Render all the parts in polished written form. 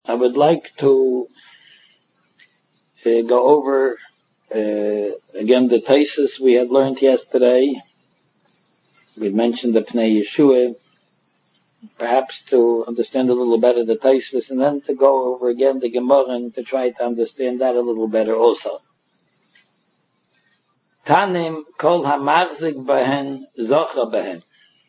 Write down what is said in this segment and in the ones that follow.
I would like to go over again the thesis we had learned yesterday. We mentioned the Pnei Yeshua, perhaps to understand a little better the thesis, and then to go over again the Gemara and to try to understand that a little better also. Tanim kol hamachzik behen zocha behen.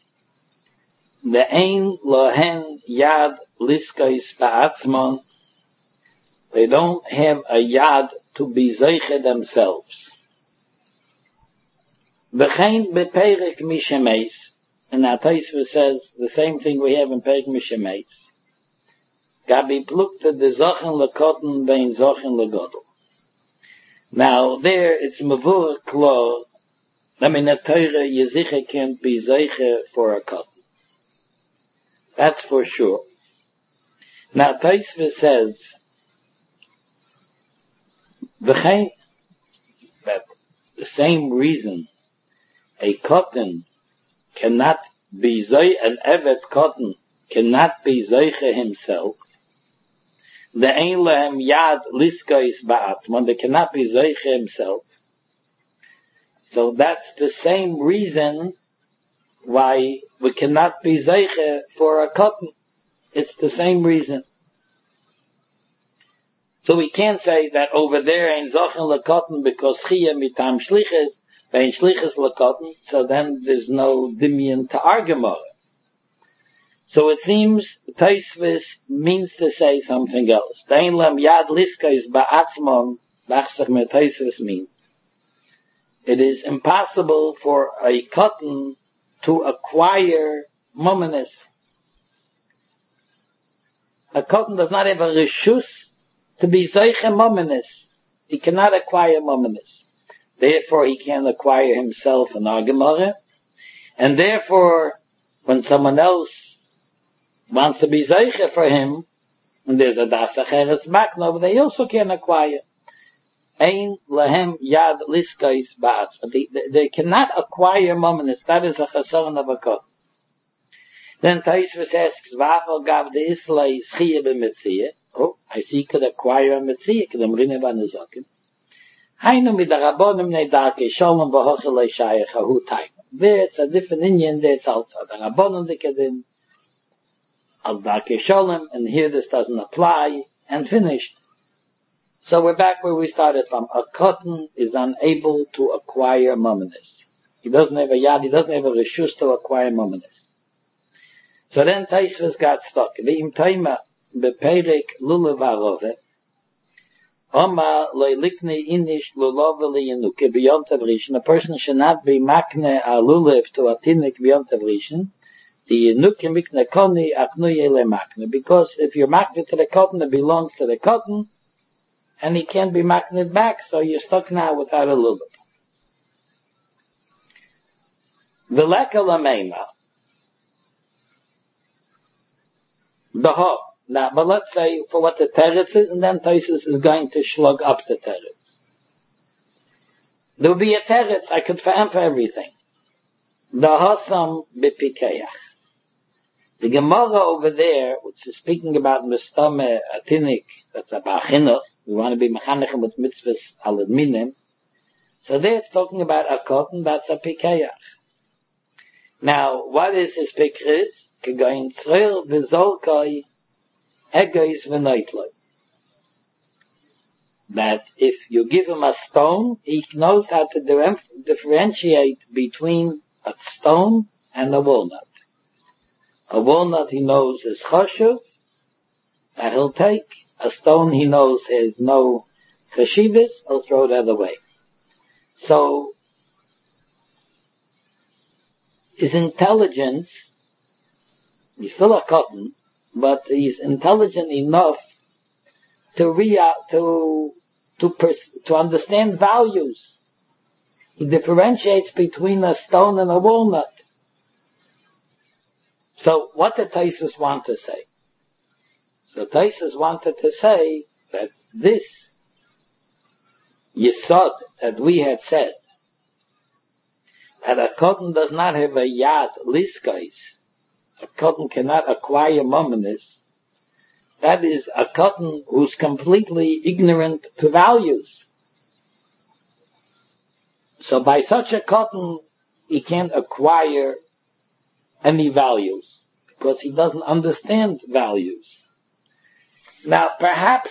Ve'ein lohen yad liskais ba'atzmon. They don't have a yad to be zeiche themselves. V'chein beperek mishemeis. And our Taisva says the same thing we have in Perek Mishemeis. Gabi plukta de zochen lekoten bein zochen legodel. Now there it's mavur klo. I mean a Torah Yezicha can't be zeiche for a cotton. That's for sure. Now Taisva says v'chein, that the same reason a cotton cannot be zoy, an evet cotton cannot be zoiche himself. The ein lehem yad liskais ba'atzmon, they cannot be zoiche himself. So that's the same reason why we cannot be zoiche for a cotton. It's the same reason. So we can't say that over there ain't zochen lekotten because chiyah mitam shliches, bein shliches lekotten, so then there's no dimion to argument. So it seems Taisvis means to say something else. Dein lam yad liskais ba'atzmon, bachsach me Taisvis means. It is impossible for a cotton to acquire mominus. A cotton does not have a reshus to be zeiche mominus. He cannot acquire mominus. Therefore, he can acquire himself an Gemara, and therefore, when someone else wants to be zeiche for him, and there's a das acheres makno, they also can acquire. Ein lehem yad liskais ba'atz. They cannot acquire mominus. That is a chasaron of a cotton. Then Taisvus asks, V'afal gav de islay schiyah b'metziyah. Oh, I see he could acquire a metziyah, k'dam rinne v'anezokim. Hainu midarabonim ne darke sholem v'hochel shayach hahu taim. There it's a different Indian, there it's also the rabbonim dikadin, al darke sholem, and here this doesn't apply, and finished. So we're back where we started from. A cotton is unable to acquire mominus. He doesn't have a yad, he doesn't have a reshus to acquire mominus. So then Taisvus got stuck. V'im taima beperek lulav arove, Oma loilikne inish luloveli yenuke beyond tavrishin. A person should not be makne a lulav to a tinik beyond tavrishin. The yenuke mikne koni aknuye le makne. Because if you're makne to the cotton, it belongs to the cotton, and he can't be makne back, so you're stuck now without a lulav. V'leka lameima. The ho. Now, but let's say for what the teretz is, and then Taisus is going to slug up the teretz. There will be a teretz, I could for everything. The hasam b'pikeach. The Gemara over there, which is speaking about mistame atinik, that's about chinuch, we want to be mechanechim with mitzvahs alad minim. So there it's talking about a cotton, that's a pikeach. Now, what is his pikris? Kegoin tzril v'zolkai Egois v'noitloi. That if you give him a stone, he knows how to differentiate between a stone and a walnut. A walnut he knows is choshev, that he'll take. A stone he knows has no cheshivas, he'll throw it away. So, his intelligence, he's still a cotton, but he's intelligent enough to understand values. He differentiates between a stone and a walnut. So what did Taisus want to say? So Taisus wanted to say that this yesod that we had said, that a cotton does not have a yad liskais, a cotton cannot acquire mominus, That is a cotton who's completely ignorant to values. So by such a cotton, he can't acquire any values because he doesn't understand values. Now, perhaps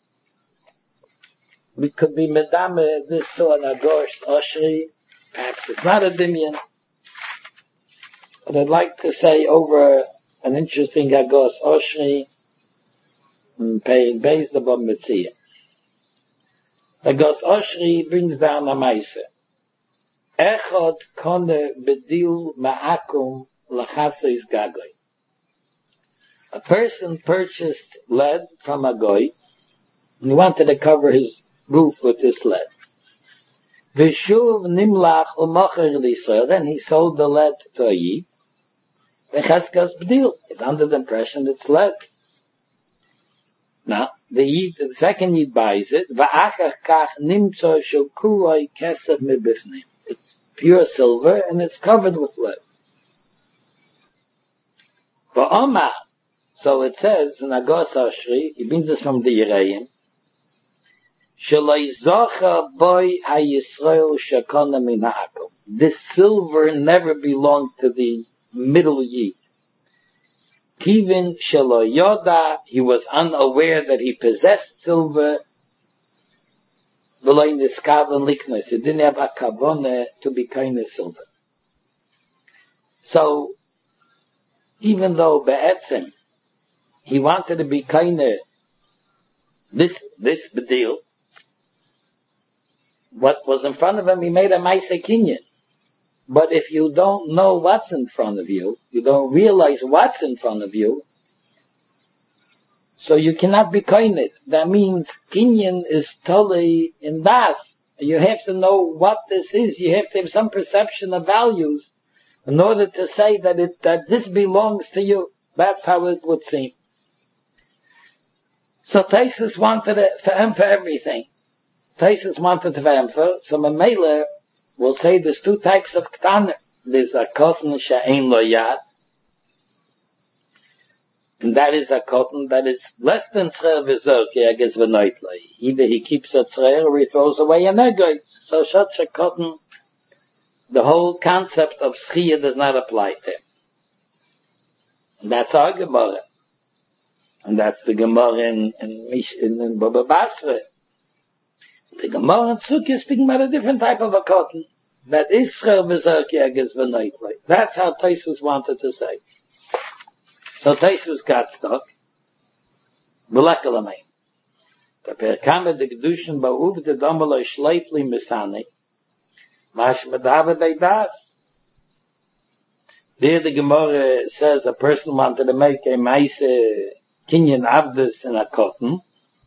we could be medame this to an Agorst Oshri. Perhaps it's not a Dimion. But I'd like to say over an interesting Agorst Oshri paying Beis the Bab Metzia. Agorst Oshri brings down a Meise. Echad kone bedil ma'akum lachasois gagoy. A person purchased lead from a goy, and he wanted to cover his roof with this lead. Vishuv nimlach u'mocher l'Yisrael. Then he sold the lead to a Yid. V'cheskas bedil. He's under the impression it's lead. Now, the second Yid buys it. V'achach kach nimtzo shukuroi kesef mebifnim. It's pure silver and it's covered with lead. V'omar. So it says in Agos Oshri, he brings us from the Yereim, this silver never belonged to the middle Yid. Kivin shelo yoda, he was unaware that he possessed silver. He didn't have a kavone to be kind of silver. So, even though be'etzim, he wanted to be kind of this bedil, what was in front of him, he made a Maaseh Kinyan. But if you don't know what's in front of you, you don't realize what's in front of you, so you cannot be kind. That means Kinyan is totally in das. You have to know what this is. You have to have some perception of values in order to say that this belongs to you. That's how it would seem. So Taisus wanted it for him for everything. Taisus wanted for him for, so Mamela will say there's two types of k'taner. There's a cotton she'ein lo yad, and that is a cotton that is less than tzrer v'zor ki'eges v'noitloi. Either he keeps a tzrer or he throws away an egoit. So such a cotton, the whole concept of schiyah does not apply to him. And that's our Gemara. And that's the Gemara in Baba Basra. The Gemara in Sukkah is speaking about a different type of a cotton. That is Cher V'Zerki against V'Noitloi. That's how Taisus wanted to say. So Taisus got stuck. V'Lekalamein. Kaper Kamer de Gedushin Ba'uv de Domeloi Shleifli Misani. Mash Medave Beidas. There the Gemara says a person wanted to make a Maaseh Kinyan Avdus in a cotton.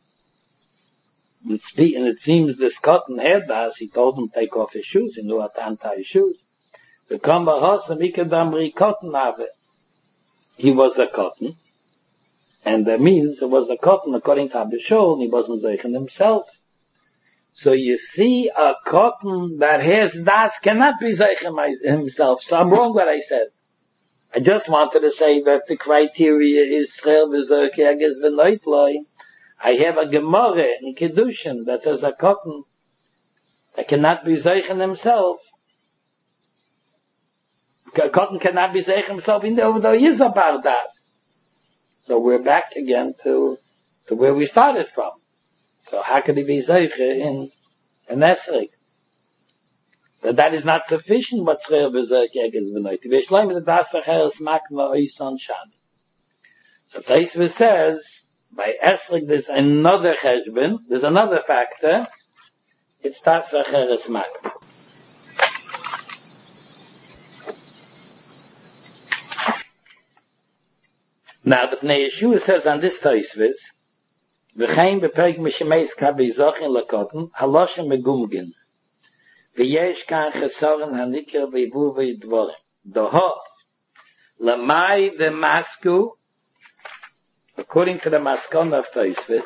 And it seems this cotton had das, he told him to take off his shoes, he knew how to untie his shoes. The Kamba Hossam Ikadamri cotton Ave. He was a cotton. And that means it was a cotton according to Abishol, and he wasn't zeichen himself. So you see, a cotton that has das cannot be zeichen himself. So I'm wrong what I said. I just wanted to say that the criteria is Cher V'Zerki Agez V'Noitloi. I have a Gemara in Kedushin that says a cotton that cannot be zeichen himself. A cotton cannot be zeichen himself even though he is about that. So we're back again to where we started from. So how could he be zeichen in Esrik? But that is not sufficient, but Cher V'Zerki Agez V'Noitloi. V'Shleim the Das Acheres Makma Oison Shani. So Taisva says, by Esrik there's another cheshbon, there's another factor, it's Das Acheres Makma. Now the Pnei Yeshua says on this Taisva, V'chein b'perek mishemeis kabi zochin lakotten, haloshem megumgin. V'yesh kan chesoren hanikir v'yivu v'yidvorim. Doho, lamai v'masku, according to the Maskon of Tosfos,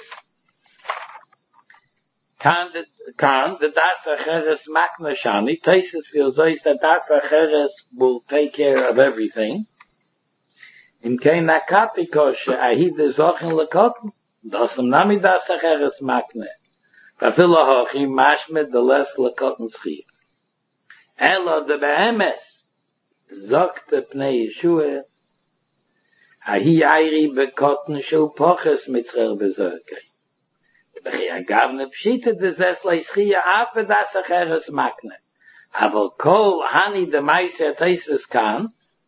the Das Acheres Makna Shani, Tosfos feels that Das Acheres will take care of everything, in kein Nakapikosh, ahid de Zochen lekotten, das nami das acheres makne. Kafila hochi mashmet de les lekotten schie. Elo de behemes, zogte pnei Yeshua, ahi airi bekotten shul poches mitzrer bezirkei. Bechi agavne pshite de zes leischie afe das acheres makne. Aber kol hani de meise teises kan,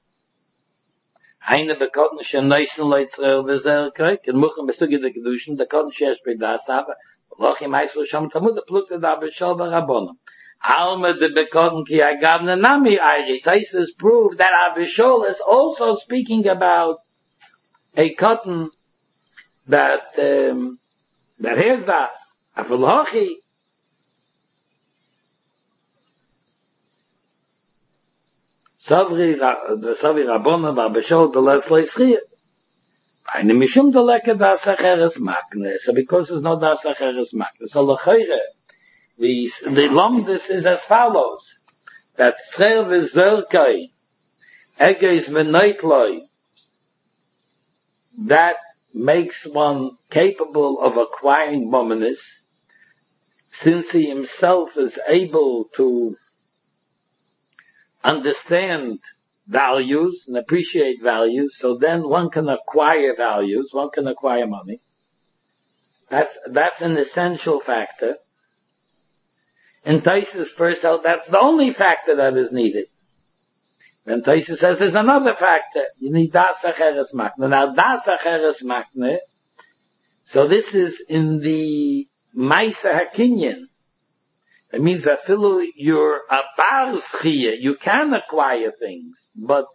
eine bekotten schon neischen leitzrer bezirkei, ken muchen besugi de geduschen, de kotten shesh bei das aber, loch im meise shom tamud, de plukte da beshol barabonam. Alma de bekotten ki agavne nami airi, teises prove that Abishol is also speaking about a cotton that hears that. Afalochi, Savri Rabona Babishol the Leslie Schia. Eine Mishum the Leke das Acheres Makne. So because there's no das Acheres Makne. So Lechayre, the Lomdus is as follows. That Schel Vizerkai, Egeis Venaitloi, that makes one capable of acquiring mominus, since he himself is able to understand values and appreciate values, so then one can acquire values, one can acquire money. That's an essential factor. In Taisus first, that's the only factor that is needed. Then Taisus says there's another factor. You need das acheres makne. Now das acheres makne, so this is in the Maisa Hakinyan. It means that you're a bar schia, you can acquire things, but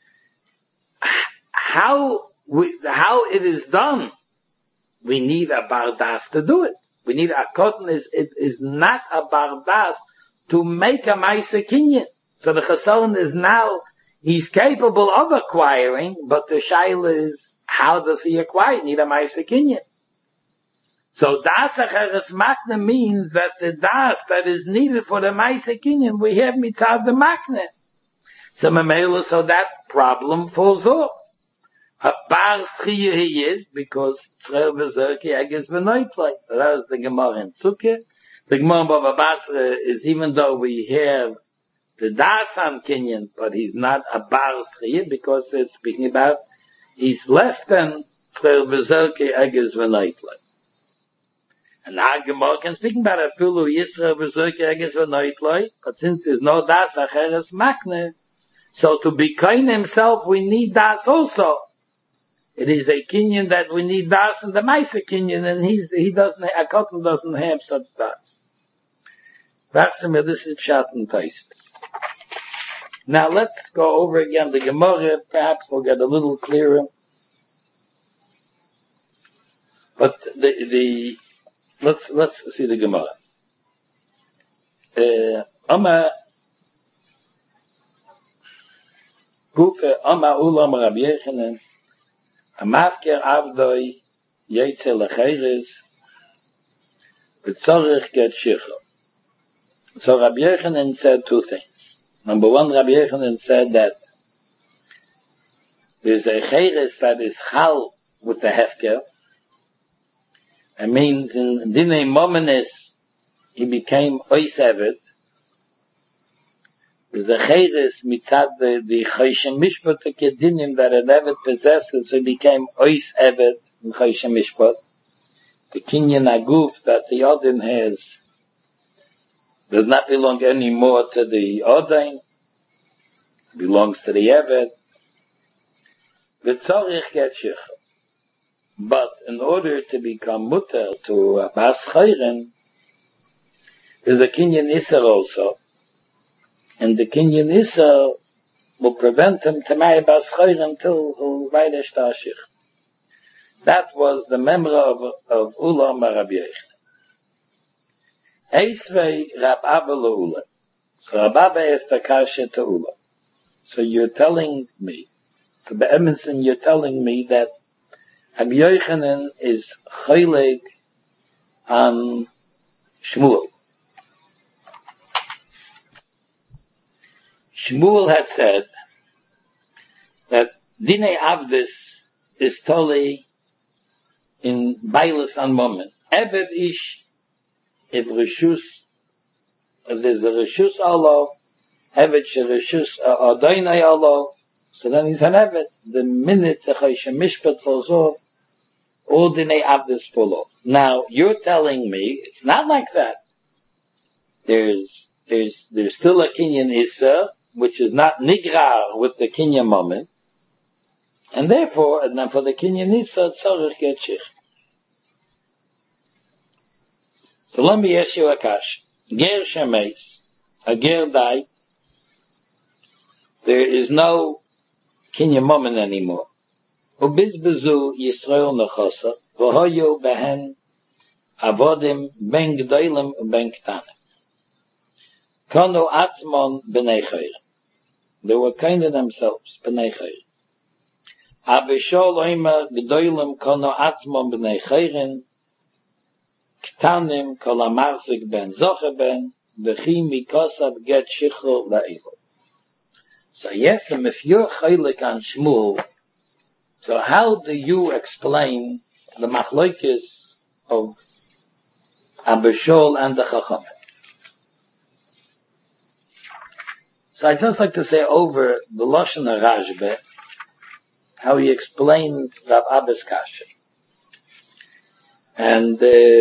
how it is done, we need a bardas to do it. We need a cotton it is not a bardas to make a Maisa Kinyan. So the Chasson is now, he's capable of acquiring, but the shaila is, how does he acquire? You need a Maisa Kinyan. So das acheres makne means that the das that is needed for the Maisa Kinyan, we have mitzad the makne. So that problem falls off. A bar schiyah he is, because tzrer v'zerki egis v'noitlai. So that is the Gemara in Sukkah. The Gemara in Bava Basra is, even though we have the Dasan Kinyan, but he's not a bar schiyah, because it's speaking about, he's less than tzrer v'zerki egis v'noitlai. And now Gemara can speak about a fulu Yisra v'zerki egis v'noitlai, but since there's no das acheres makne, so to be kind himself, we need das also. It is a kinyan that we need das and the Maisa kinyan, and a cotton doesn't have such das. That's the this is Pshat and Taisus. Now let's go over again the Gemara, perhaps we'll get a little clearer. But let's see the Gemara. Ama ulam Rabbi Yechanan, Amafker Avdoi Yetze Lecheres V'tzorich Get Shicha. So Rabbi Yechanan said two things. Number one, Rabbi Yechanan said that there's a cheres that is chal with the hefker. It means in Dinei Momenis he became ois evet. There's a cheres mitzad the Choshen Mishpat Kedinim that an evet possesses, so he became ois evet in Choshen Mishpat. The kinyan aguf that the Odin has does not belong anymore to the Odin, belongs to the evet. The tzorich get shicha. But in order to become mutter to Bas Chayren, there's a kinyan Isser also. And the kinyan Isser will prevent him to marry Bas Chayren until Vaida Shtashich. That was the member of Ulam Rabbi Yechanan. Eisvei Rab Abba Ulam. So Rab Abba is the kasha to Ulam. So you're telling me, so Be'eminson, you're telling me that Rabbi Yechanan is chayleg on Shmuel. Shmuel had said that Dine Avdis is totally in Bailis and Moment. Eved Ish, if there's a Rishus Allah, Eved Rishus Adonai Allah, so then he's an Eved. The minute the Choshen Mishpat falls off, all Dine Avdis fall off. Now, you're telling me, it's not like that. There's still a Kinyan Issa, which is not Nigrar with the Kinyan Moment, and therefore, and then for the Kinyan Issa, Tzorich get Shich. So let me ask you a question. Ger Shemeis, a Ger died, there is no Kinyan Moment anymore. Ubizbezu Yisrael Nechosa, v'hoyu behen avodim ben g'dolim ben ktanim. Kanu atzmon b'nei chayr. They were kind of themselves, b'nei chayr. Abishol oima g'dolim kanu atzmon b'nei chayrin, ktanim kol amarzik ben zoche ben, v'chi mikosav get shichur la'ilo. So yes, if you're chaylik on Shmuel, so how do you explain the machlokes of Abishol and the Chachamim? So I'd just like to say over the Lashon HaRashba, how he explains Rav Abba's Kasha. And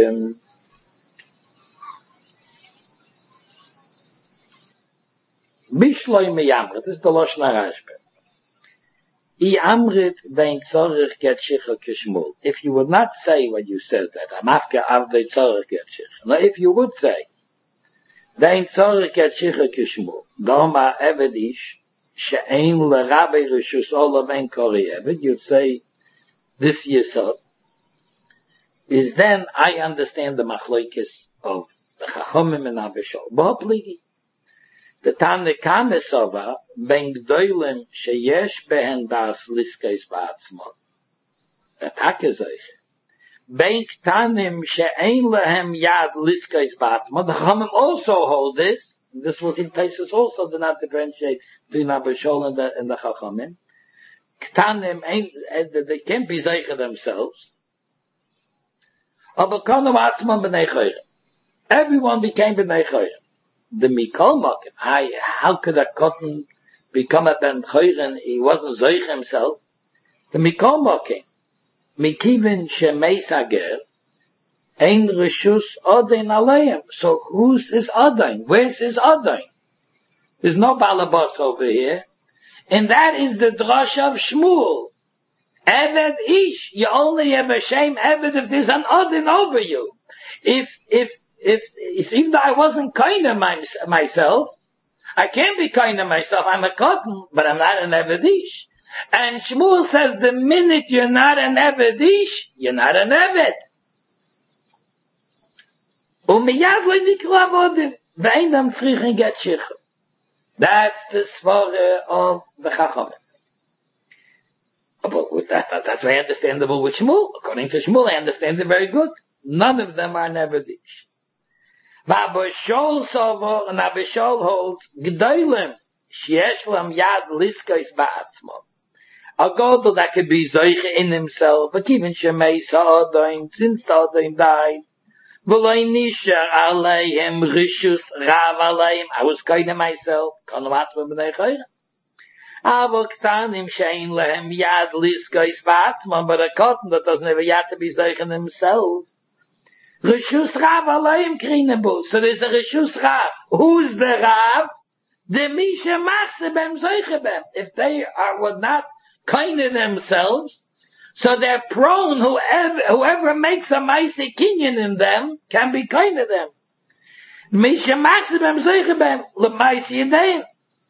Bishloi meyamrit, this is the Lashon HaRashba. I amrit vein tzorich get shicha kishmul. If you would not say what you said, that amafka avdei tzorich get shicha. Now if you would say, vein tzorich get shicha kishmul, doma evedish, she'ein l'rabei rishus olav en kori eved, you'd say, this yisod, is then I understand the machlokes of the Chachomim and Abishol. B'hopligi. The Tane Kamesova, ben gdoilem sheyesh behen das liskes ba'atzmon. The Takezeuch. Ben ktanim she'ein lehem yad liskes ba'atzmon. The Chachamim also hold this. This was in places also do not differentiate between Abishol and the Chachamim. Ktanim, they can't be zeicher themselves. Aber kanu atzmon b'nei chayrim. Everyone became b'nei chayrim. The Mikol Mokim, how could a cotton become a Ben Chayren? He wasn't Zoich himself. The Mikol Mokim, Mikivin Shemeis Hager, Ein Rishus Odain Aleim. So who's his Odain? Where's his Odain? There's no Balabas over here. And that is the Drosh of Shmuel. Eved Ish, you only have a shame Eved if there's an Odain over you. If even though I wasn't kind of myself, I can't be kind of myself. I'm a cotton, but I'm not an Evedish. And Shmuel says the minute you're not an Evedish, you're not an Eved. Umiyad lo nikra avodim, ve'einam tzrichen get shichur. That's the svara of the Chachamim. But with that's very understandable with Shmuel. According to Shmuel, I understand it very good. None of them are an Evedish. Abishol Sovo and Abishol holds G'dolim sheyesh lam yad liskos ba'atzmon. A God that could be Zoich in himself, but even Shemei Sa'odoim, since the Odoim died, V'loi nishar aleim rishus rav aleim. I was kind of myself, kanu atzmon b'nei chayrim. Avo ktanim she'ein lehem yad liskos ba'atzmon, but a cotton that doesn't have a yad to be Zoich in himself, Rishus Rav Alayim Krinebu. So there's a Rishus Rav. Who's the Rav? The Misha Machse Bem Zoichebem. If they were not kind of themselves, so they're prone, whoever makes a Maisi Kinyan in them, can be kind of them. Misha Machse Bem Zoichebem. L'Maisi Yedeim.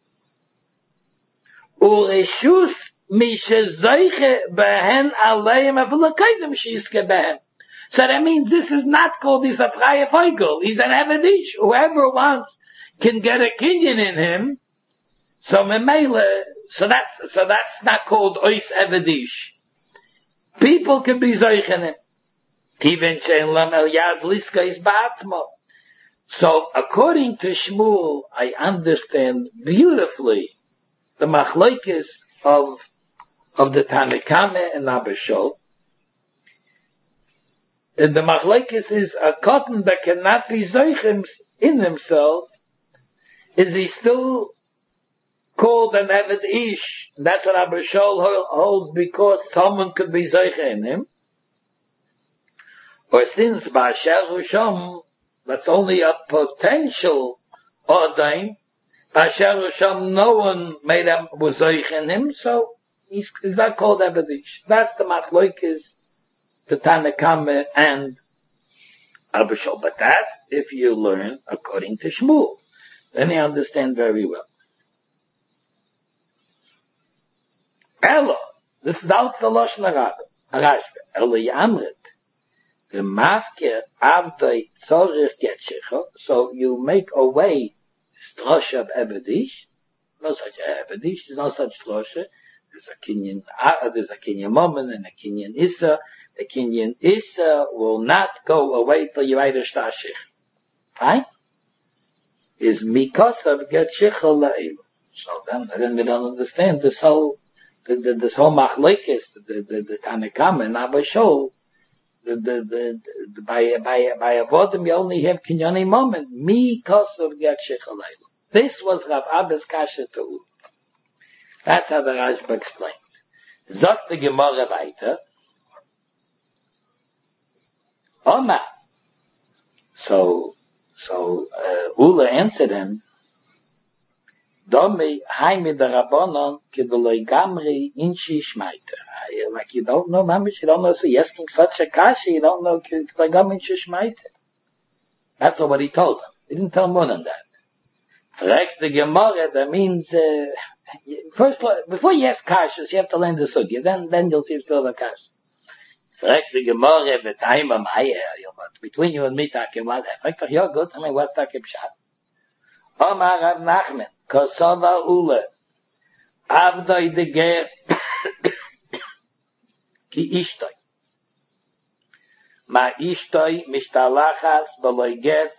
Urishus Misha Zoiche Behen Alayim Avilakaydem Shiske Behen. So that means this is not called he's a freie Feigel. He's an Evedish. Whoever wants can get a Kinyan in him. So that's not called Ois Evedish. People can be Zoich in him. Kivin she'en lam el yad liska is ba'atzmo. So according to Shmuel, I understand beautifully the machlokes of of the Tanakame and Abba Shaul. And the machlekes is a cotton that cannot be zoichim in himself. Is he still called an Eved Ish? That's what Abba Shaul holds because someone could be zoich in him. Or since Ba'asher Husham, that's only a potential ordain, Ba'asher Husham, no one made him was zoich in him, so he's not called Eved Ish. That's the machlekes, the Tanakame and Abba Shaul. But that's if you learn according to Shmuel. Then you understand very well. Elo, this is out the Lashon Rashba. Elo Yamrit, the Mafke Avdei Tzorich Getchicho, so you make away Strosh of Eved Ish. No such Eved Ish, there's no such Strosh. There's a Kinyan Momen and a Kinyan Issa. The Kinyan Issa will not go away till you either Shtashich. Right? Is Mikos of Getchicho La'il. So then we don't understand this whole machlekes, the Tanakam and Abba Shaul, by avodim you only have kinyoni moment. Mi kosav getshich alayla. This was Rav Abba's kasha to U. That's how the Rashba explains. Zok the Gemara weiter. Oma. So Ula answered him. Domi haimi the Rabbanon kedoloi gamri inchi shmaiter. Like you don't know, mamish, you don't know, so you're asking such a kasha, you don't know kedoloi gamri inchi shmaiter. That's what he told him. He didn't tell more than that. Frek the Gemara, that means, first, before you ask kashas, you have to learn the sugya, then you'll see if still the kasha. Frek the Gemara, v'taima maya, between you and me, takim, what happened? Frek, you're good, I mean, what's takim shat? Omar Rav Nachman, Kosova Ule, Avdoi de Ger, Ki Ishtoi. Ma Ishtoi Mishtalachas Beloi Get,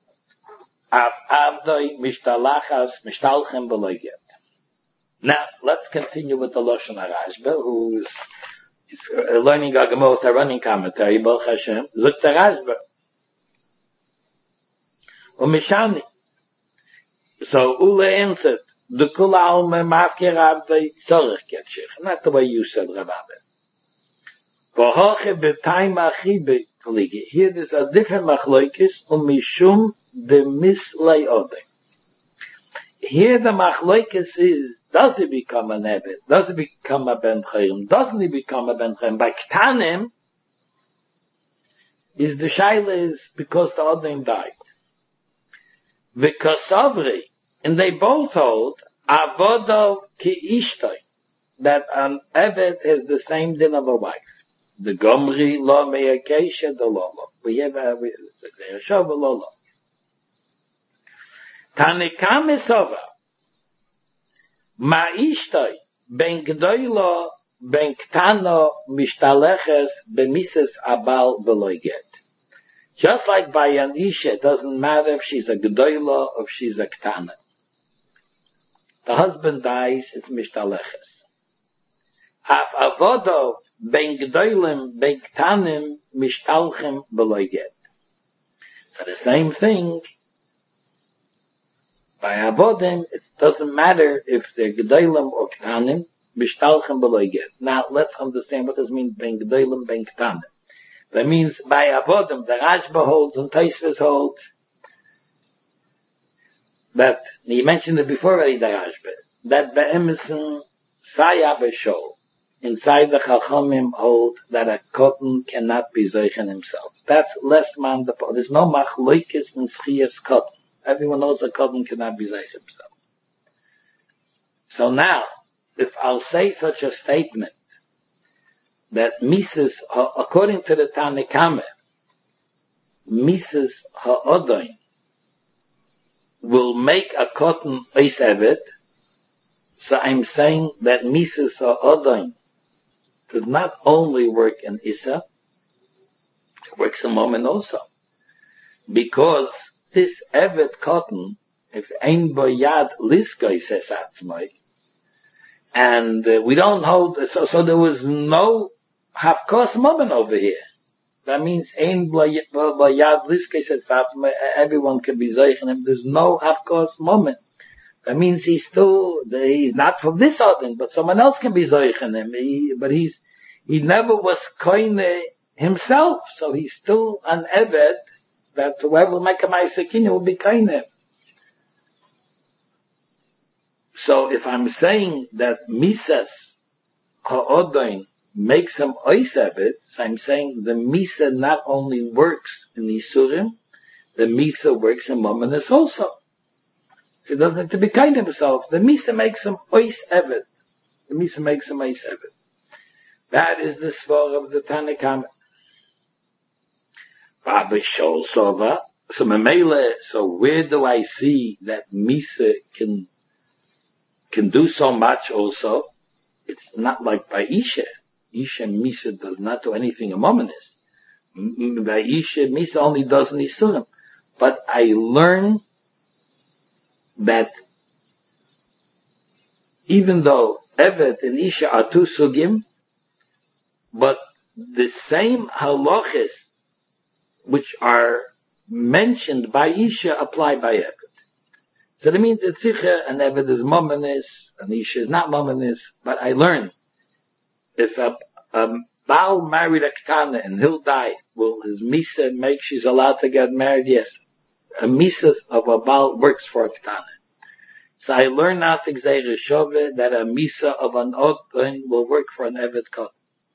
Avdoi Mishtalachas Mishtalchem Beloi Get. Now, let's continue with the Lashon HaRashba, who is learning Agamot, a running commentary, Baruch Hashem, Zuk the Rashba. Umishani. So Ula answered, the Kula Alme Mafkir Avdei Tzorich Getshich. Not the way you said, Rav Abba. V'hoche b'taim achibe koligi. Here there's a different machlokes, umishum de mislei odem. Here the machlokes is, does he become an Ebed? Does he become a Ben Chayim? Doesn't he become a Ben Chayim? By Ktanim, is the Shaila is because the Odem died. V'kosavri, and they both hold, Avodov ki ishtoi, that an Eved has the same din of a wife. The Gomri lo me'akesha de lolo. We have a Yeshova lolo. Tanikam esova, ma ishtoi, ben gdoilo, ben ktano, mishtaleches, bemises abal veloiget. Just like by an Isha, it doesn't matter if she's a G'doila or if she's a Ktana. The husband dies, it's Mishtaleches. Af Avodov, ben G'doilim, ben Ktanim, Mishtalchem Beloiget. So the same thing, by Avodim, it doesn't matter if they're G'doilim or Ktanim, Mishtalchem Beloiget. Now, let's understand what this means, ben G'doilim, ben Ktanim. That means by Avodim, the Rashba holds and Tosfos holds that, you mentioned it before already, the Rashba, that Be'emerson Saya B'Shol, inside the Chachamim hold that a cotton cannot be Zeichen himself. That's less man, there's no Machloikis in Schias cotton. Everyone knows a cotton cannot be Zeichen himself. So now, if I'll say such a statement, that Mises, according to the Tanakame, Mises Ha'odoin will make a cotton Eis Evet, so I'm saying that Mises Ha'odoin does not only work in Issa, it works in Momen also. Because this Evet cotton, if Ein Bo Yad Liskoi says Atzmai, And we don't hold, so there was no half-course moment over here. That means everyone can be zeichen him. There's no half-course moment. That means he's not from this order, but someone else can be zeichen him. He never was koine himself, so he's still an eved that whoever will make a ma'asekin will be koine. So if I'm saying that misas ha'odain makes him ois eved, so I'm saying the misa not only works in Isurim, the misa works in Mominus also. He doesn't have to be kind to himself. The misa makes him ois eved. The misa makes him ois eved. That is the svar of the Tanakh. Rabbi Shol Sova. So Memele, so where do I see that misa can do so much also? It's not like by Isha. Isha misa does not do anything in Mominus. By Isha misa only does in Isurim. But I learn that even though Evet and Isha are two sugim, but the same halachas which are mentioned by Isha apply by Evet. So that means it's sicher, and Evet is mominus, and Isha is not mominus, but I learn if a Baal married a Ketana and he'll die, will his Misa make she's allowed to get married? Yes. A Misa of a Baal works for a Ketana. So I learn now to Gzeir Shove that a Misa of an Odin will work for an Evet Kot.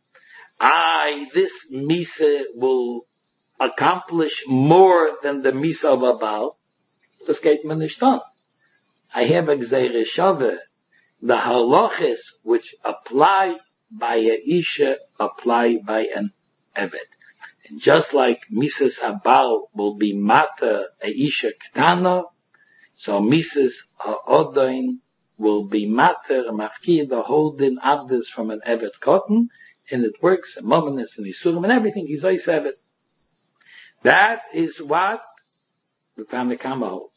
This Misa will accomplish more than the Misa of a Baal. Das geht mir nicht an. I have a Gzeir Shove. The halachas which apply by a Isha apply by an Evet. And just like Misas Habal will be Mata a Isha Ketana, so Misas Ha'odain will be Mata a Mafki, the whole din Abdus from an Evet Cotton, and it works, and Mominus and Isurim and everything, he's always Evet. That is what the Tanakh holds.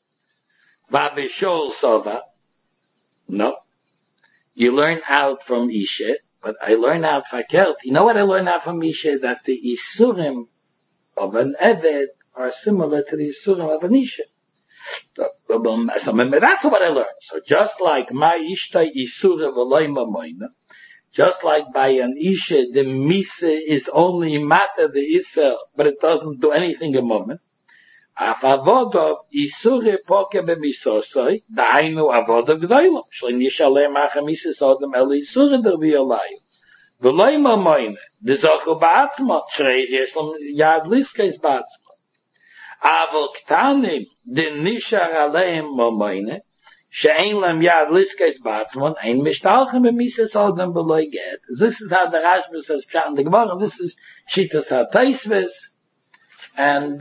Babi Shol Sova, no. You learn out from Isha, but I learn out Fakelt. You know what I learn out from Isha? That the Isurim of an Eved are similar to the Isurim of an Isha. So that's what I learned. So just like my Ishtai Isura V'loi Mamoina, just like by an Isha, the Misa is only matter the Isa, but it doesn't do anything a moment. Af avodov isure poke bemisosoi, dainu avodov gdoilo. Shlein yishalem achamisis odem el isure der violai. V'loi mamoine, bezochu ba'atzma, shrei yeshlem yad liskes ba'atzma. Avol ktanim, din nishar aleim mamoine, she'ein lem yad liskes ba'atzma, ein mishtalchem bemisis odem v'loi get. This is how the Rashba says, Pshat in the Gemara, this is Shitas HaTaisves, and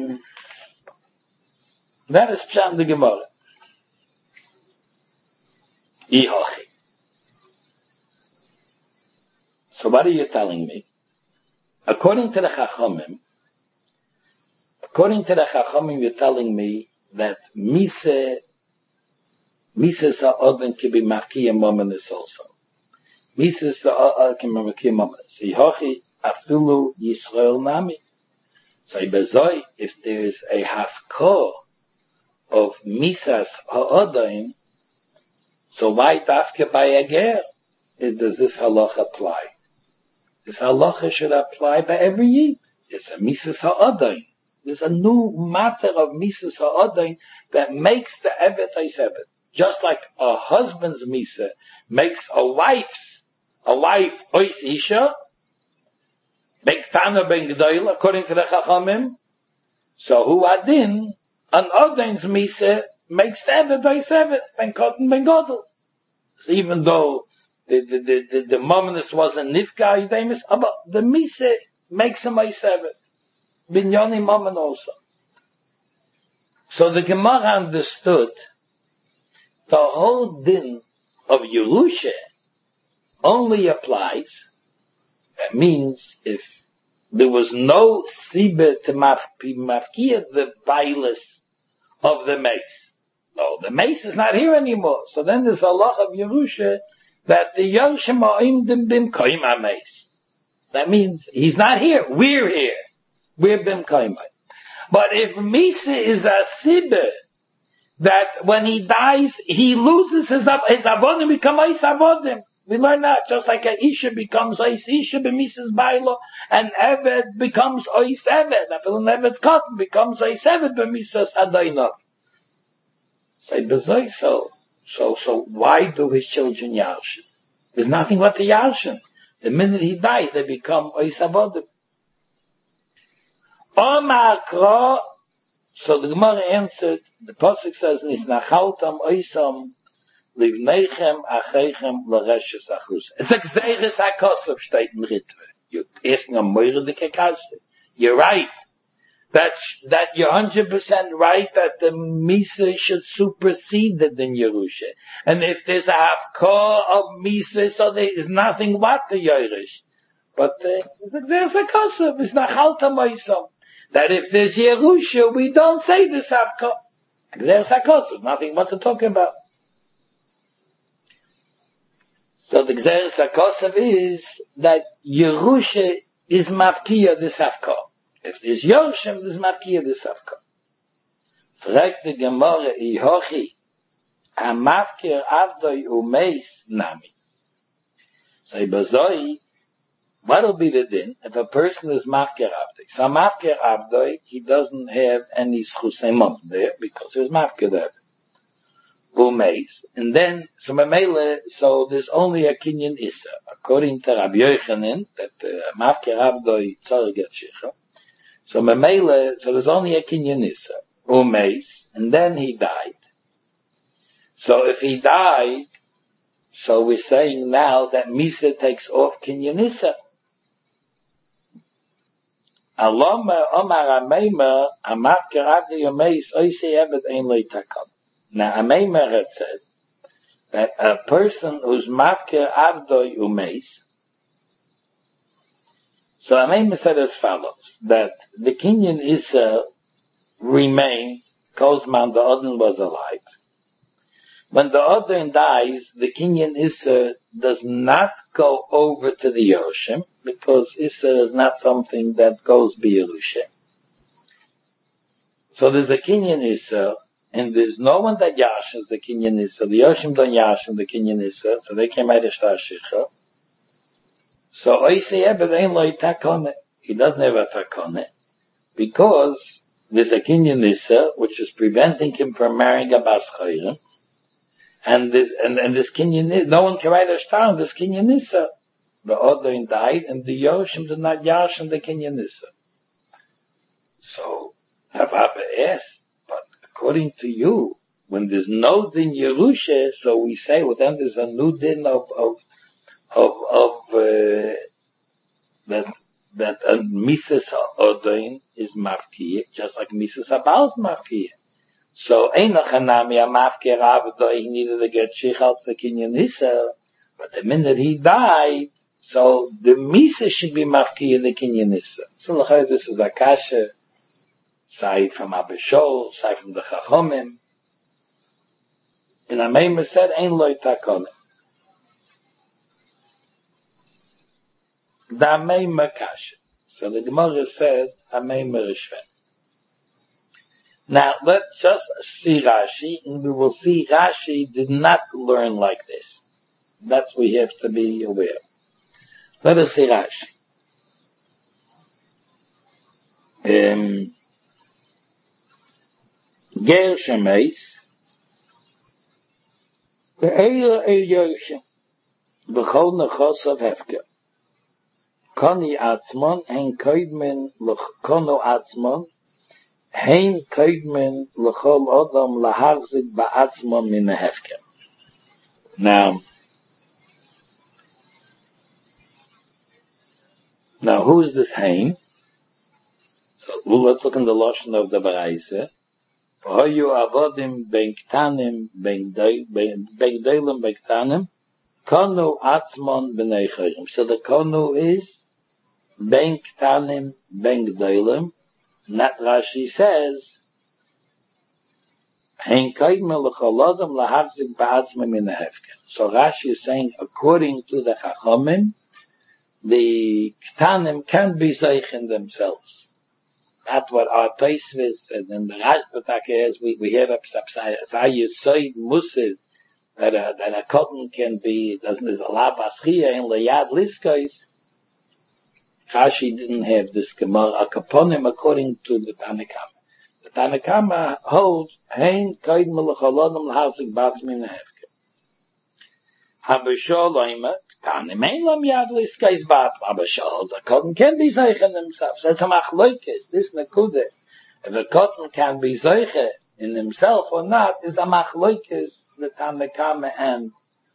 that is Pshat in the Gemara. Ihochi. So what are you telling me? According to the Chachamim, you're telling me that Misas Ha'odin can be Makia Mominus also. Misas Ha'odin can be Makia Mominus. Ihochi Afulu Yisrael Nami. So if there's a half-core of Misas Ha'odin, so why Dafke by a ger? Does this halacha apply? This halacha should apply by every Yid. It's a Misas Ha'odin. There's a new matter of Misas Ha'odin that makes the Evet Ois. Just like a husband's Misa makes a wife Ois Isha, Ben Ktana Ben Gdoil, according to the Chachamim. So who adin, an Odin's Misa makes the Evet Ois Ben Kotten Ben Godel. So even though the Mominus wasn't Nifka Yidemis, but the Misa makes him Ois Binyoni Momin also. So the Gemara understood the whole din of Yerusha only applies. That means if there was no Sibe to Mafkia the Bailis of the mace. No, the mace is not here anymore. So then there's a lot of Yerusha that the Yoshim Ha'imdim Bim Koim Ameis. That means he's not here. We're here. We're Bim Koim. But if Misa is a Sibbe, that when he dies, he loses his avodim, become Ois Avodim. We learn that, just like a Isha becomes Ois Isha, B'Mises Bailo, and Eved becomes Ois Eved. After an Eved Cotton becomes Ois Eved, B'Mises Adainov. So why do his children Yarshin? There's nothing but the Yarshin. The minute he dies, they become Ois Avodim. Omar Kro, so the Gemara answered, the Pasuk says, Nisnachaltam Oisam, Livneichem Acheichem L'Reshes Achus. It's a Gzeres HaKosov state in Ritve. You're asking a Moiradike Kashte. You're right. That you're 100% right that the Misa should supersede the Din Yerusha. And if there's a Hafkor of Misa, so there is nothing but the Yerush. But it's a Gzeres HaKosov. It's Nachaltam Oisam. That if there's Yerusha, we don't say this Hafkor. Gzeres HaKosov. Nothing but to talk about. So the Gzeres HaKosov is that Yerusha is Mafkiya this Hafkor. If there's Yoshim, there's Mafkiya this Hafkor. Fragt the Gemara, Ihochi, HaMafkir Avdoi Umeis Nami. So Ibazoi, what'll be the din if a person is Mafkir Avdoi? So Mafkir Avdoi, he doesn't have any Schusay Mom there because there's Mafkir there. Umeis. And then, so there's only a Kinyan Issa. According to Rabbi Yochanan, that Mafkir Avdoi Tzar get Shicha. So there's only a Kinyan Issa. Umeis. And then he died. So if he died, so we're saying now that Misa takes off Kinyan Issa. Aloma Omar Ameimer Amafkir Avdoi Umeis Oise Evet Ein Lei Takam. Now, Ameimer had said that a person who's Mafkir Avdoi Umeis, so Ameimer said as follows, that the Kinyan Issa remained, Kozman the Odin was alive. When the Odin dies, the Kinyan Issa does not go over to the Yerushim, because Issa is not something that goes by Yerushim. So there's a Kinyan Issa, and there's no one that Yashins the Kinyan Issa. The Yoshim don't Yashin the Kinyan Issa, so they came out of Shtar Shicha. So Oisei Ebed Ein Lo Takone. He doesn't have a Takone, because there's a Kinyan Issa, which is preventing him from marrying a Bas Chayrim. And this Kinyan, no one can write a Shtar on this Kinyan Issa. The Odin died, and the Yoshim did not Yashin the Kinyan Issa. So, Rav Abba asked, according to you, when there's no din Yerusha, so we say, well, then there's a new din of that a Mises Odin is Mafkiya, just like Mises Abal is Mafkiya. So, Einach Hanami a Mafkir Avdoi, he needed to get Shichal the Kinyan Issa, but the minute he died, so the Mises should be Mafkiya the Kinyan Issa. So, this is Akasha, say from Abishol, say from the Chachomim. And Ameimer said, Ein Lo Takone. The Ameimer Kasha. So the Gemara said, Ameimer Ishven. Now, let's just see Rashi, and we will see Rashi did not learn like this. That's we have to be aware. Let us see Rashi. Ger Shemeis, Ve'eila El Yoshim, V'chol Nechosav Hefker. Koni Atzmon, Hein Koidmen, Kono Atzmon, Hein Koidmen, L'chol Odom, L'harzik Ba'atzmon Min Hefker. Now, who is this Hein? So, let's look in the Lashon of the Baraisa. Hoyu avodim ben ktanim ben gdolim ben ktanim konu atzmon b'nei chayim. So the konu is ben ktanim ben gdolim. Not Rashi says Hein kaidme lecholodem lahachzik ba'atzme min ha'hefker. So Rashi is saying, according to the Chachamim, the Ktanim can be zeich in themselves. That's what our Tosfos said. And the Rashbatak is, we hear that Yisoid Musid, that a cotton can be, there's a la baschia in Leyad Liskois. Rashi didn't have this Gemara, a kaponim according to the Tanakama. The Tanakama holds, hein kaid melechalonim l'hasik batzmi nehefke. Habashol oima, Tanim ein lam yad liskais bat, Habashol, the cotton can be zeiche in themselves. That's a machloikis, this nekude. If a cotton can be zeiche in himself or not, is a machloikis, the Tanakama and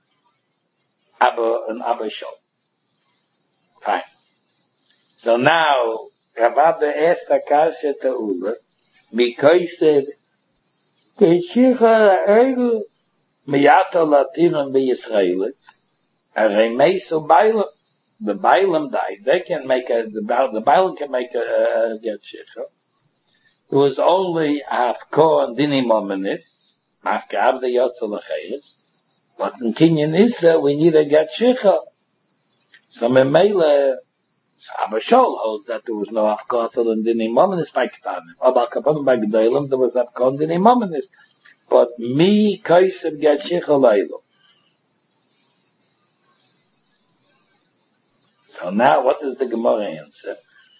Habashol. Fine. So now, Rabbi asked Akasha to Ula, because said, Keshicha Eil Miyato Latinum be Yisraelit, Remesu Bailam, the Bailam died. They can make the Bailam can make a get Shicha. It was only Afko and Dini Momenis, Afka Abda Yotzel Lechayis, but in Kinyan Issa, we need a get Shicha. So Memele, Habashol holds that there was no Afkotel and Dini Momenis by Ketanim. About Kapanim by G'daylim, there was Afko and Dini Momenis. But mi Kaiser get Shicha Leilu. So now, what does the Gemara answer?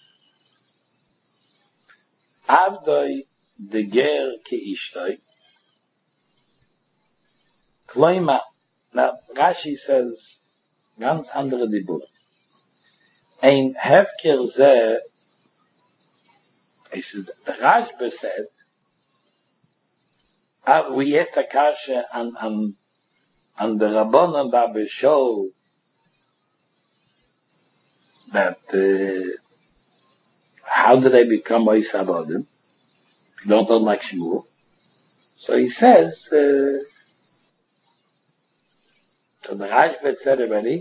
Avdoi de ger ki ishtoi. Kloima. Now, Rashi says, ganz andere Dibur. Ein Hefker zeh, he says, the Rashba said, we asked a kasha on the Rabbanan Babbe show that how do they become Ois Abodim? Don't like Shmuel. So he says, so the Rashba said already,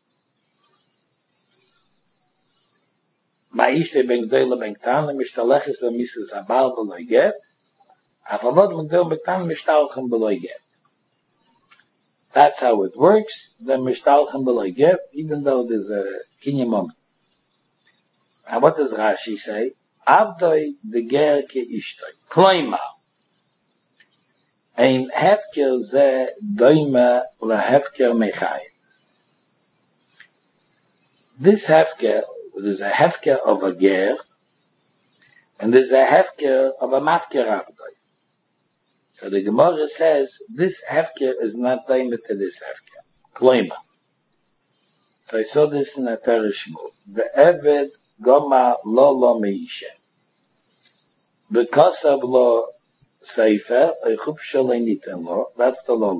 Ma'ishtei ben Gdeila ben Ktanim, Mishtaleches v'misas Abal v'loi get, Afavod ben Gdeila ben Ktanim, Mishtalchem v'loi get. That's how it works. Then Mishtalchem v'loi get, even though there's a kinyan moment. And what does Rashi say? Avdoi de ger ke ishtoi. Kloima. Ein hefker ze doime le hefker mechayim. This hefker, there's a hefker of a ger, and there's a hefker of a mafker avdoi. So the Gemara says, this hefker is not doime to this hefker. Kloima. So I saw this in a Torah Shmuel. The Eved Goma lo meisha. Because of lo Sefer, a chup shalenitin lo, that's the lo.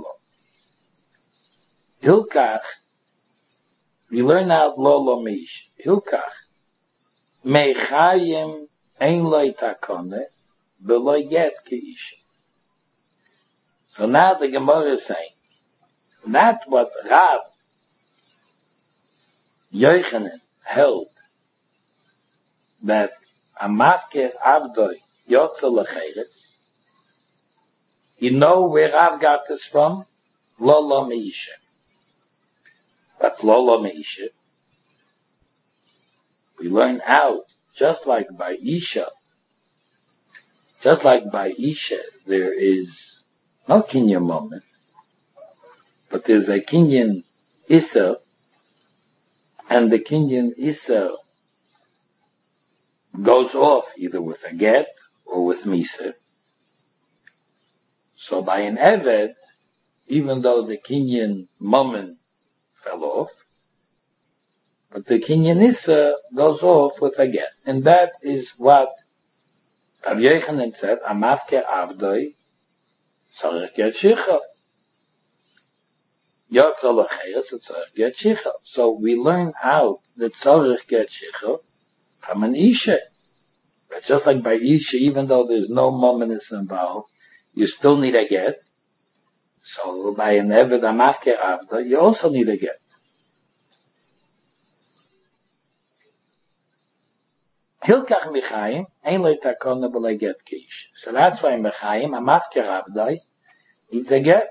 Hilkach, we learn out lo meisha. Hilkach, mechayim ein lo takone, below get keisha. So now the Gemara is saying, not what Rav Yochanan held, that a mafker avdoi yotzel lecheres. You know where Rav got this from? Lo meisha. That's lo meisha. We learn out, just like by Isha, there is no kinyan moment, but there's a kinyan Issa, and the kinyan Issa goes off either with a get or with misa. So by an eved, even though the kinyan moment fell off, but the kinyan issa goes off with a get. And that is what Rav Yochanan said, Amavke Avdoi, Tzarech get shicha. Yotzal Acheres, Tzarech get shicha. So we learn out that Tzarech get shicha from an Isha. But just like by Isha, even though there's no momentus involved, you still need a get. So by an Eved Amavke Avda, you also need a get. Hilkach Michayim, ein loy takona b'lei get kish. So that's why Michayim, a mafker avdai, needs a get.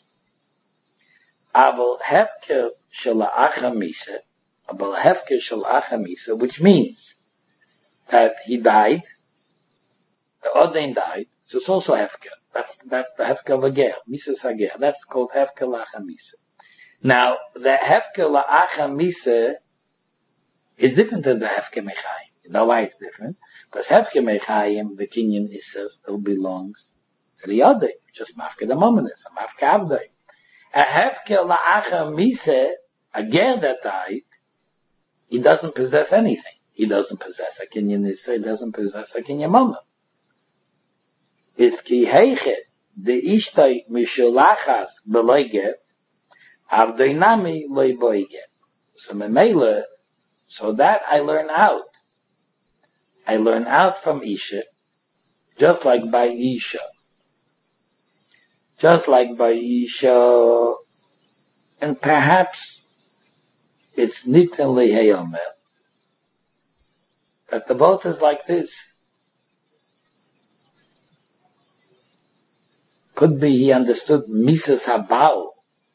Abel hefker shel ha'acha misa, abel hefker shel ha'acha misa, which means that he died, the Odain died, so it's also hefker. That's the hefker of a ger, misa sager. That's called hefker la'acha misa. Now, the hefker la'acha misa is different than the hefker Michayim. You know why it's different? Because Hefker Mechayim, the Kinyan Issa, still belongs to the other, just Mafke the Mominus, Mafke Avdai. A Hefker La'acha Mise, a Ger that died, he doesn't possess anything. He doesn't possess a Kinyan Issa, he doesn't possess a Kinyan Momin. It's Ki Heichet, the Ishtay Mishulachas Beloiget, Avdai Nami Loiboiget. So Memele, so that I learn out. I learn out from Isha, just like by Isha. Just like by Isha, and perhaps it's Nitan Leheyomer, that the boat is like this. Could be he understood Mises Habal.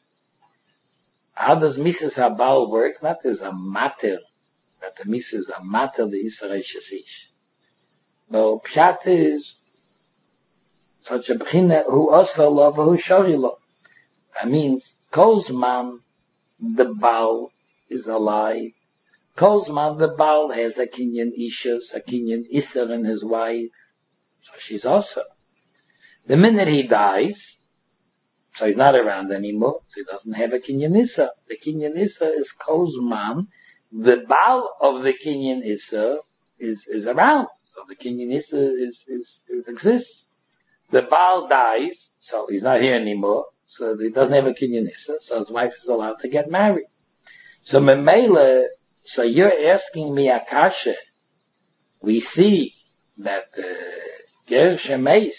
How does Mises Habal work? Not as a matter, that the Mises a matter the Yisrael Shasish. No, Pshat is such a bechina who also love who shori lo. That means Kozman the Baal is alive. Kozman the Baal has a Kinyan Ishus, a Kinyan Isser in his wife, so she's also. The minute he dies, so he's not around anymore, so he doesn't have a Kinyan Isser. The Kinyan Isser is Kozman. The Baal of the Kinyan Isser is around. So the Kinyan Issa exists. The Baal dies, so he's not here anymore, so he doesn't have a Kinyan Issa, so his wife is allowed to get married. So Memele, so you're asking me Akasha, we see that Ger Shemeis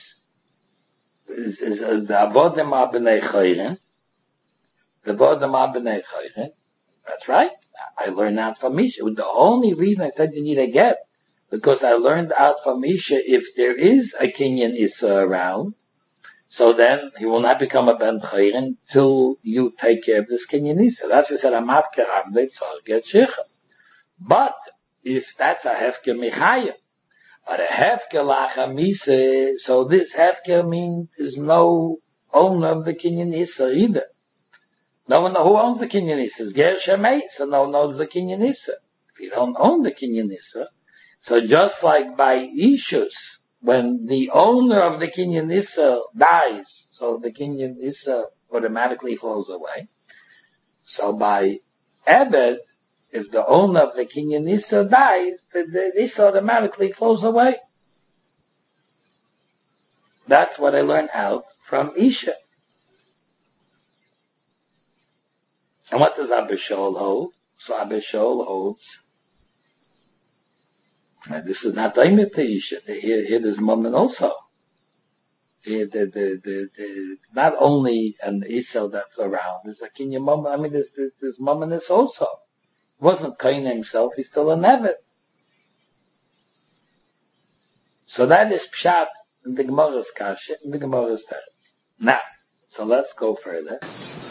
is the Avodim Abnei Chayren, the Avodim Abnei Chayren, that's right, I learned that from Misha. The only reason I said you need a get, because I learned out from Misha, if there is a Kinyan Issa around, so then he will not become a Ben Chayrin till you take care of this Kinyan Issa. That's what I said, I'm Mafker Avdei, so I'll get Shecha. But, if that's a Hefker Michayim, but a Hefker Lacha Mise, so this Hefker means there's no owner of the Kinyan Issa either. No one who owns the Kinyan Issa is Ger Shemei, so no one knows the Kinyan Issa. If you don't own the Kinyan Issa, so just like by Ishus, when the owner of the Kinyan Issa dies, so the Kinyan Issa automatically falls away. So by Ebed, if the owner of the Kinyan Issa dies, the Issa automatically falls away. That's what I learned out from Isha. And what does Abba Shaul hold? So Abba Shaul holds, and this is not Daimit to Isha. Here there's Mammon also. Here, not only an Isel that's around, there's a Kinyan Mammon. I mean, there's Mammonis also. He wasn't Cain himself, he's still a Nevet. So that is Pshat in the Gemara's Kasha, in the Gemara's Teretz. Now, so let's go further.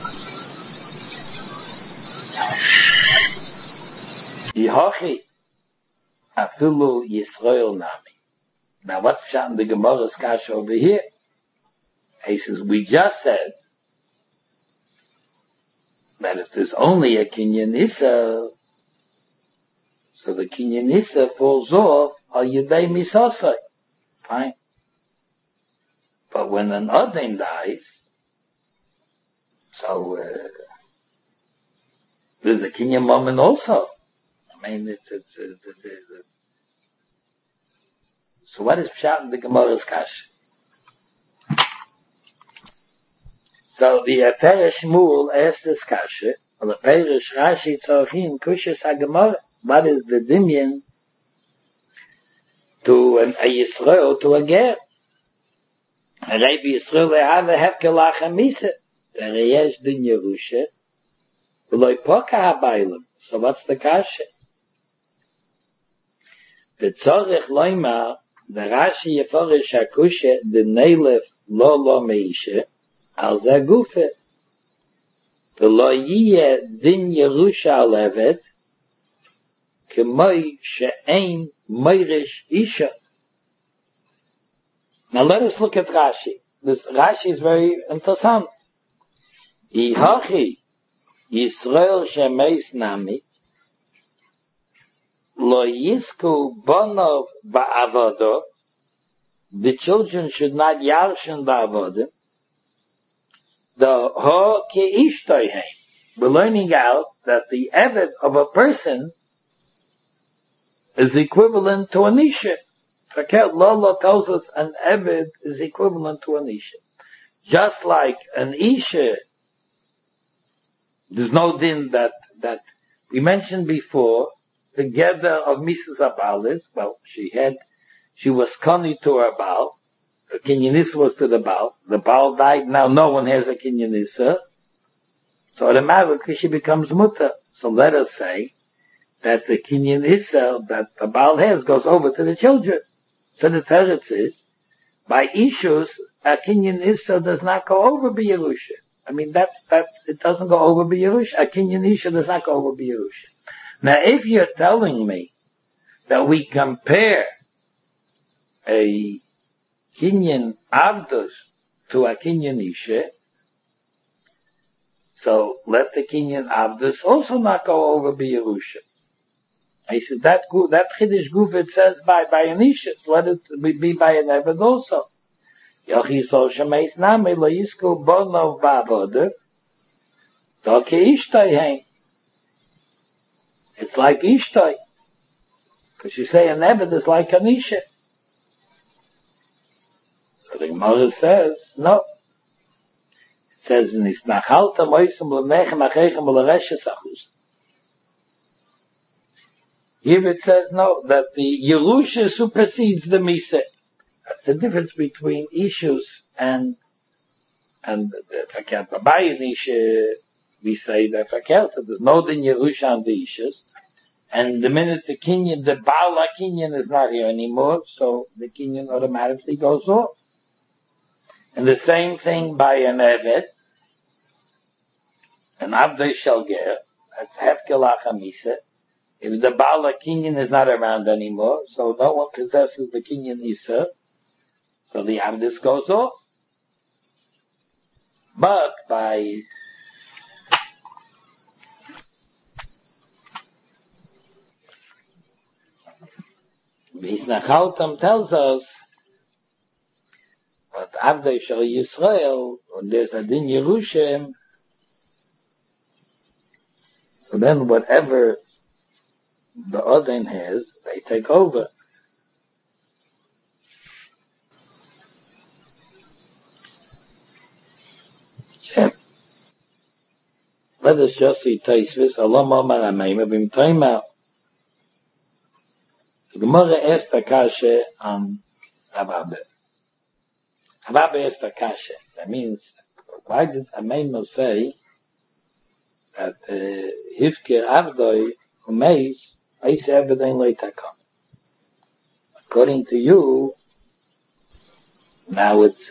Yehochi Afilu Yisrael Nami. Now what's Pshat in the Gemara's Kasha over here? He says, we just said that if there's only a Kinyan Issa, so the Kinyan Issa falls off, al Yudei Misosai. Fine. But when an Odin dies, so there's a Kinyan moment also. I mean, so what is Pshat in the Gemara's Kasha? So the Perish Shmuel asked this Kasha, or the Perish Rashi Tzorchim Kushas HaGemara, what is the Dimyan to a Yisrael, to a Ger? A Rebbe Yisrael le'ave hefker lacha misa, thereyesh din Yerusha, v'loi poka habaylim. So what's the Kasha? V'tzorech loymar, the Rashi yeforish hakushe, the neilef lo meishe, al ze gufe. V'lo yiyeh din Yerusha al evet, k'moi she'ein moirish isha. Now let us look at Rashi. This Rashi is very interessant. Ihachi Yisrael shemeis nami lo yisku bonov ba'avodo. The children should not yarshin ba'avodim. The ho ki ishtoyhem. We're learning out that the eved of a person is equivalent to an isha. Fakel Lolo tells us an eved is equivalent to an isha. Just like an isha, there's no din that we mentioned before, the gather of Mrs. Abalis, well, she was koni to her Baal, the kinyanissa was to the Baal died, now no one has a kinyanissa, so automatically she becomes mutter. So let us say that the kinyanissa that the Baal has goes over to the children. So the teretz is, by issues, a kinyanissa does not go over b'Yerusha. I mean, it doesn't go over b'Yerusha. A kinyanisha does not go over b'Yerusha. Now, if you're telling me that we compare a kinyan avdus to a kinyanisha, so let the kinyan avdus also not go over b'Yerusha. I said, that chiddush guf, it says by an isha, let it be by an eved also. Yochi so shemeis nami lo yisku bonov ba'avodah, do ke ishtay hein. It's like ishtay. Because you say an eved is like an isha. So the Gemara says, no. It says, nisnachalta moisum l'nechem achechem l'reshes achus. Here it says, no, that the Yerusha supersedes the Misa. That's the difference between issues and the Fakert. By an Isha, we say that Fakert, there's no din Yerusha on the issues. And the minute the Kinyan, the Baal Kinyan is not here anymore, so the Kinyan automatically goes off. And the same thing by an Evet, an Abdei Shalger, that's Hefkelach HaMisa. If the Baal Kinyan is not around anymore, so no one possesses the Kinyan Isa, so the Abdus goes off. But by Misnachaltam tells us that Abdei Shal Yisrael, when there's a Din Yerushem, so then whatever the Odin has, they take over. Yeah. Let us just see Taisvis, Alam Omar Ameim, Abim Toima. The Gemara asked Akasha on Ababe. Ababe asked Akasha. That means, why did Ameim say that Hivke Avdoi Umeis according to you, now it's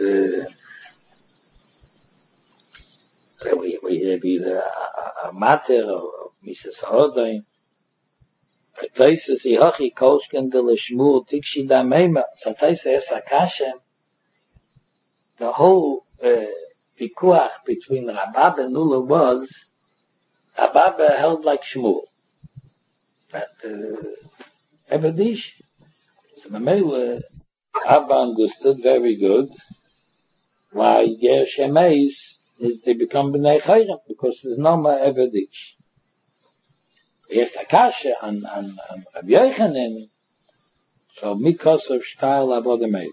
we have either a matter or Mrs. Hodain. Places Ihachi Kolshken de Lishmur Tikshi Dameima. So Taisa Akasha, the whole pikuach between Rabab and Nula was Rabab held like Shmuel. That Evedish. So Mamela Abba understood very good why Ger Shemeis is they become B'nai Chayrim, because there's no more Evedish. Yes, Akasha and Rabbi Yochanan, so Mikos of Shtal Avodah Meila.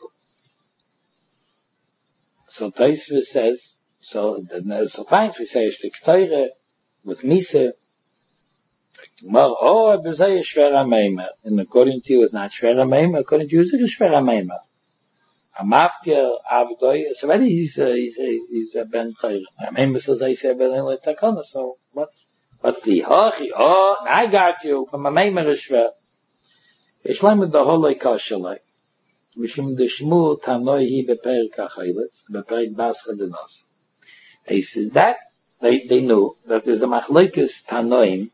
So Taisva says, so fine, we say Shtik Teire with Misa. Oh, Bezei is Shvera Meima. And according to you, it's not Shvera Meima. According to you, it's Shvera Meima. A Mafker Avdoi, it's already he's a Ben Chayr. Meima says I say Ben Ele Takana. So what's the Hachi? Oh, I got you from a Meima is Shver. Yeshleim the Holei Kashalei. Mishum de Shmuel Tanoi hi beperik achilas, beperik bascha denos. He says that, they knew that there's a machlekes Tanoim.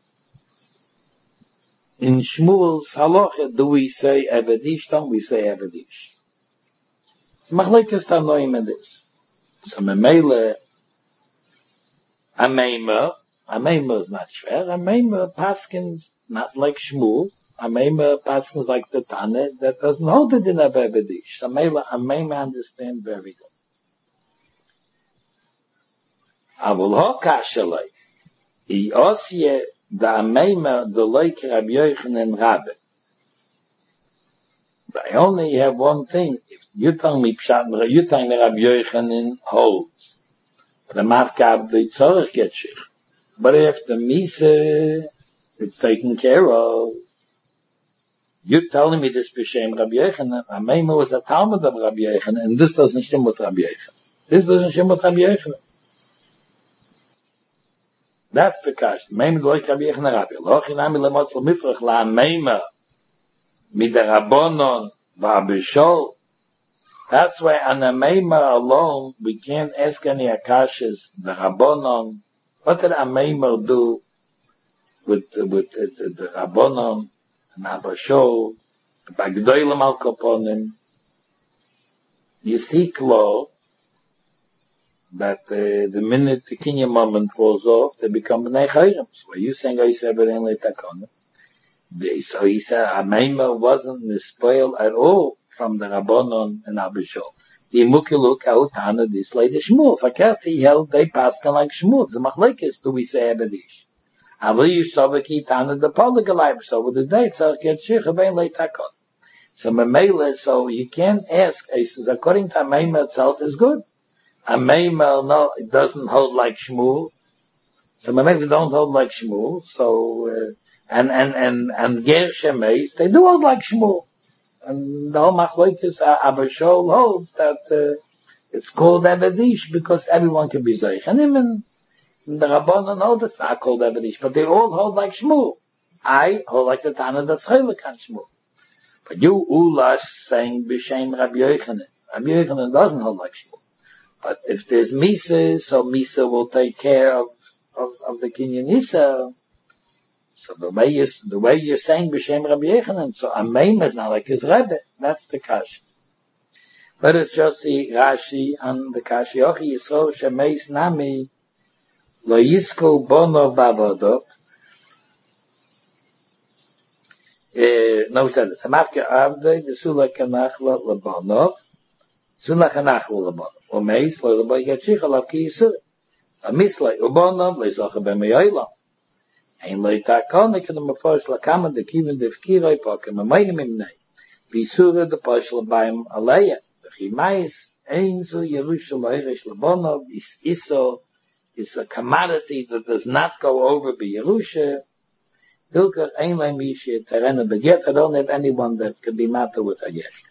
In Shmuel's halacha, do we say evedish, don't we say evedish? It's machlekes Tanoim in this. So memele, Ameima is not schwer. Ameima paskins not like Shmuel. Ameima paskins like the Tane that doesn't hold it in a bevedish. Ameima understand very good. Avul ho kashalei. I osye the Ameima the like Rabbi Yochanan Rabbe. But I only have one thing. If you tell me pshat, you tell me Rabbi Yochanan holds. The mafkab the tzorich get shich. But if the misa, it's taken care of. You're telling me this b'shem Rabbi Yochanan. Ameima was a Talmud of Rabbi Yochanan, and this doesn't shem with Rabbi Yochanan. This doesn't shem with Rabbi Yochanan. That's the kash. Ameima like Rabbi Yochanan Rabbi. Lo chinami lemotzel mifrach la Ameima midarabonon va'abishol. That's why on Ameima alone, we can't ask any akashas, the Rabbonon. What did Ameima do with the Rabbonon and Abashol, Bagdoilam al Kaponim? You see, Klo, that the minute the Kinyan moment falls off, they become B'nai Chayrim. So you saying, I said, so he said, Ameima wasn't spoiled at all from the Rabbonon and Abishol. The Mukiluk Autana this lady Shmuel. Fakert he held they paskan like Shmuel. The machlekes do we say Ebedish? Avli Yisovaki Tana the Polygalib. So with the day Tzarech get Shich Bein Leitakot. So Memele, so you can't ask. He says according to Ameima itself is good. Ameima no, it doesn't hold like Shmuel. So Memele don't hold like Shmuel. So and Ger Shemeis they do hold like Shmuel. And the whole machlokes Abishol holds that it's called Evedish because everyone can be Zeich. And even the Rabbanon hold it's not called Evedish, but they all hold like Shmuel. I hold like the Tana that's Chaylik on Shmuel. But you Ulas saying B'Shem Rabbi Yochanan. Rabbi Yochanan doesn't hold like Shmuel. But if there's Misa, so Misa will take care of the Kinyan Issa. So the way you're saying B'Shem Rabbi Yochanan, so Ameima is not like his Rebbe. That's the kash. Let us just see Rashi on the kash. Yochi Yisro Shemeis Nami Lo Yisku Bono Bavodot. No, he said this. Hamafke Avdei the Sulach Anachla Lebonov. Sulach Anachla Lebonov. Omeis Lo Lebo Yachich Alav Ki Yisur. Amislei Ubonov Leizoche B'Meyoylam. Ein leitakon ik de mafos la kamen de kiven de fkiroi pakken me meine mit nei wie sura de pasel beim aleya de gimais ein so Yerushalayim irish labonov is a commodity that does not go over by Yerusha. Hilker ein lemishe terena beget. I don't have anyone that can be matter with a get.